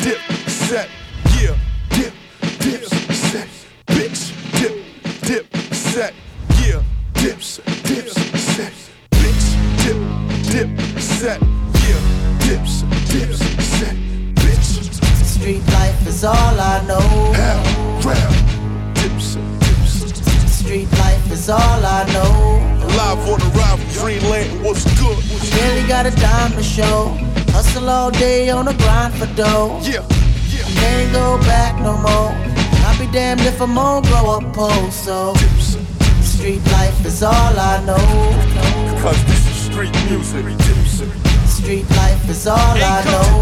dip, set, yeah, dip, dip, set, bitch, dip, dip, set, yeah, dips, dips, set, bitch, dip, dip, set, yeah, dips, dips, set, bitch. Street life is all I know. Hell, rap, dips, dips. Street life is all I know. Live on the ride from Green Lantern, what's good? Barely got a dime to show. Hustle all day on the grind for dough. Yeah, And ain't go back no more. I'll be damned if I'm gonna grow up poor. So street life is all I know. cause this is street music. Dips. Street life is all I know.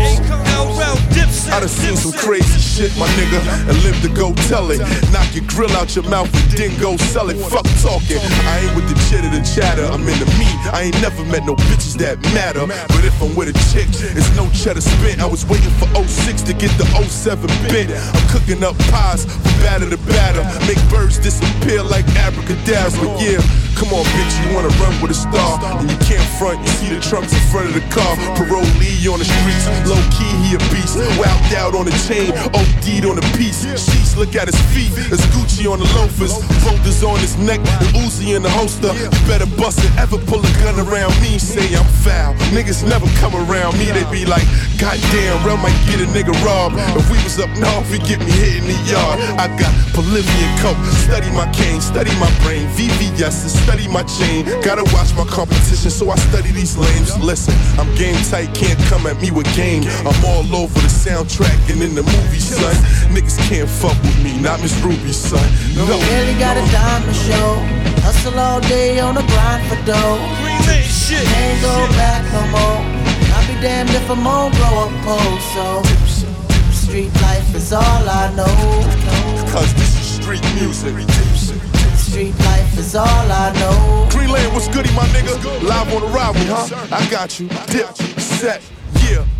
I done seen some crazy shit, my nigga, and live to go tell it. Knock your grill out your mouth and then go sell it. Fuck talking, I ain't with the chitter and chatter. I'm into me, I ain't never met no bitches that matter. But if I'm with a chick, it's no cheddar spent. I was waiting for 06 to get the 07 bent. I'm cooking up pies from batter to batter. Make birds disappear like abracadabra, yeah. Come on, bitch, you wanna run with a star, and you can't front, you see the trunks in front of the car. Parolee on the streets, low key he a beast. Wowed out on the chain, OD'd on the piece. Sheets look at his feet, it's Gucci on the loafers. Folders on his neck, and Uzi in the holster. You better bust it, ever pull a gun around me, say I'm foul. Niggas never come around me, they be like, goddamn, Rel might get a nigga robbed. If we was up north, he get me hit in the yard. I got Bolivian coke, study my cane, study my brain. VVS, study my chain. Gotta watch my competition, so I study these lanes. Listen, I'm game tight, can't come at me with game. I'm all over the soundtrack and in the movie, son. Niggas can't fuck with me, not Miss Ruby's son. No, Barely got a dime to show. Hustle all day on the grind for dough. Ain't go back no more. I'll be damned if I'm gonna grow up poor. So street life is all I know. cause this is street music. Street life is all I know. Green Lantern, what's goody, my nigga? Live on the rival, huh? I got you. Dip, set, yeah.